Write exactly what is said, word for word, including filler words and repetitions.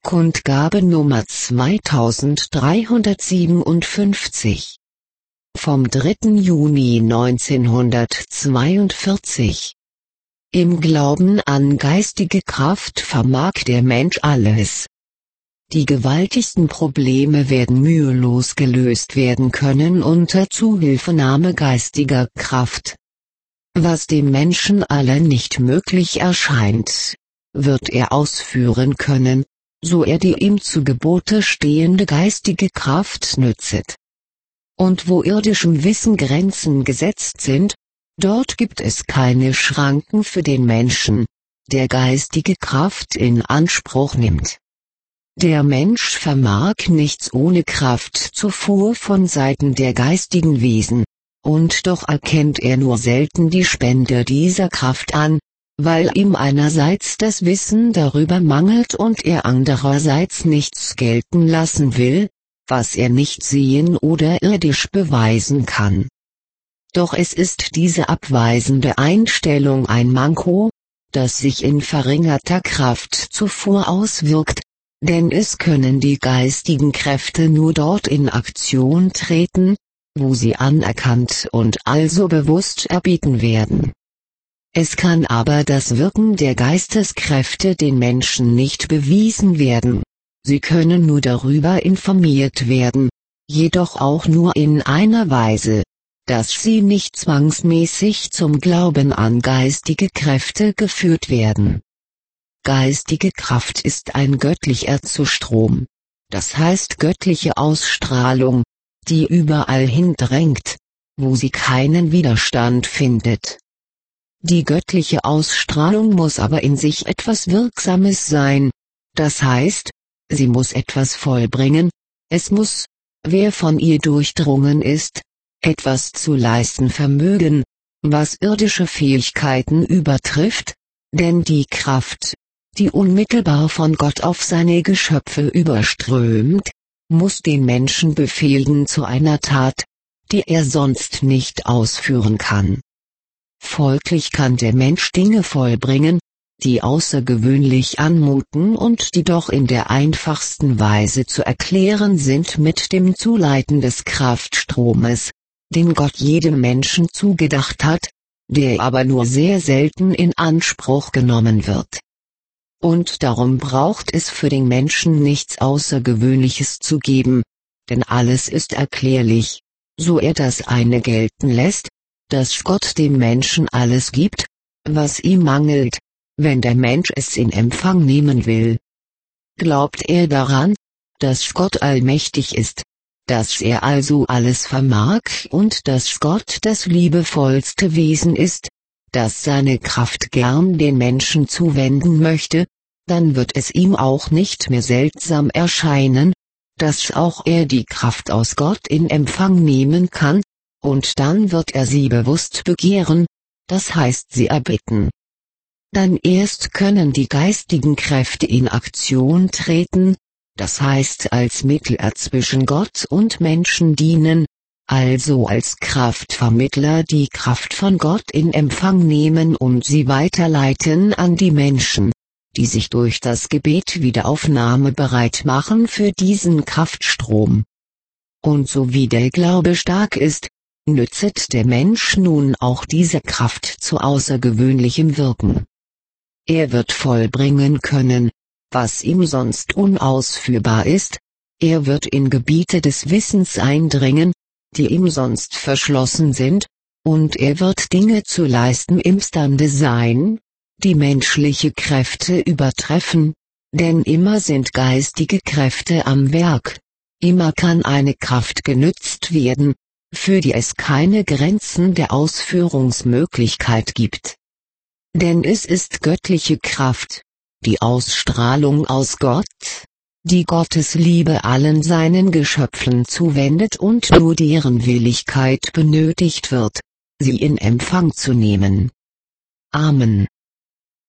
Kundgabe Nummer zweitausenddreihundertsiebenundfünfzig vom dritten Juni neunzehnhundertzweiundvierzig. Im Glauben an geistige Kraft vermag der Mensch alles. Die gewaltigsten Probleme werden mühelos gelöst werden können unter Zuhilfenahme geistiger Kraft. Was dem Menschen alle nicht möglich erscheint, wird er ausführen können, so er die ihm zu Gebote stehende geistige Kraft nützet. Und wo irdischem Wissen Grenzen gesetzt sind, dort gibt es keine Schranken für den Menschen, der geistige Kraft in Anspruch nimmt. Der Mensch vermag nichts ohne Kraftzufuhr von Seiten der geistigen Wesen, und doch erkennt er nur selten die Spender dieser Kraft an, weil ihm einerseits das Wissen darüber mangelt und er andererseits nichts gelten lassen will, was er nicht sehen oder irdisch beweisen kann. Doch es ist diese abweisende Einstellung ein Manko, das sich in verringerter Kraftzufuhr auswirkt, denn es können die geistigen Kräfte nur dort in Aktion treten, wo sie anerkannt und also bewusst erbieten werden. Es kann aber das Wirken der Geisteskräfte den Menschen nicht bewiesen werden, sie können nur darüber informiert werden, jedoch auch nur in einer Weise, dass sie nicht zwangsmäßig zum Glauben an geistige Kräfte geführt werden. Geistige Kraft ist ein göttlicher Zustrom, das heißt göttliche Ausstrahlung, die überall hindrängt, wo sie keinen Widerstand findet. Die göttliche Ausstrahlung muss aber in sich etwas Wirksames sein, das heißt, sie muss etwas vollbringen, es muss, wer von ihr durchdrungen ist, etwas zu leisten vermögen, was irdische Fähigkeiten übertrifft, denn die Kraft, die unmittelbar von Gott auf seine Geschöpfe überströmt, muss den Menschen befehlen zu einer Tat, die er sonst nicht ausführen kann. Folglich kann der Mensch Dinge vollbringen, die außergewöhnlich anmuten und die doch in der einfachsten Weise zu erklären sind mit dem Zuleiten des Kraftstromes, den Gott jedem Menschen zugedacht hat, der aber nur sehr selten in Anspruch genommen wird. Und darum braucht es für den Menschen nichts Außergewöhnliches zu geben, denn alles ist erklärlich, so er das eine gelten lässt, dass Gott dem Menschen alles gibt, was ihm mangelt, wenn der Mensch es in Empfang nehmen will. Glaubt er daran, dass Gott allmächtig ist, dass er also alles vermag und dass Gott das liebevollste Wesen ist, das seine Kraft gern den Menschen zuwenden möchte, dann wird es ihm auch nicht mehr seltsam erscheinen, dass auch er die Kraft aus Gott in Empfang nehmen kann, und dann wird er sie bewusst begehren, das heißt sie erbitten. Dann erst können die geistigen Kräfte in Aktion treten, das heißt als Mittler zwischen Gott und Menschen dienen, also als Kraftvermittler die Kraft von Gott in Empfang nehmen und sie weiterleiten an die Menschen, die sich durch das Gebet Wiederaufnahme bereit machen für diesen Kraftstrom. Und so wie der Glaube stark ist, nützet der Mensch nun auch diese Kraft zu außergewöhnlichem Wirken. Er wird vollbringen können, was ihm sonst unausführbar ist, er wird in Gebiete des Wissens eindringen, die ihm sonst verschlossen sind, und er wird Dinge zu leisten imstande sein, die menschliche Kräfte übertreffen, denn immer sind geistige Kräfte am Werk, immer kann eine Kraft genützt werden, für die es keine Grenzen der Ausführungsmöglichkeit gibt. Denn es ist göttliche Kraft, die Ausstrahlung aus Gott, die Gottes Liebe allen seinen Geschöpfen zuwendet und nur deren Willigkeit benötigt wird, sie in Empfang zu nehmen. Amen.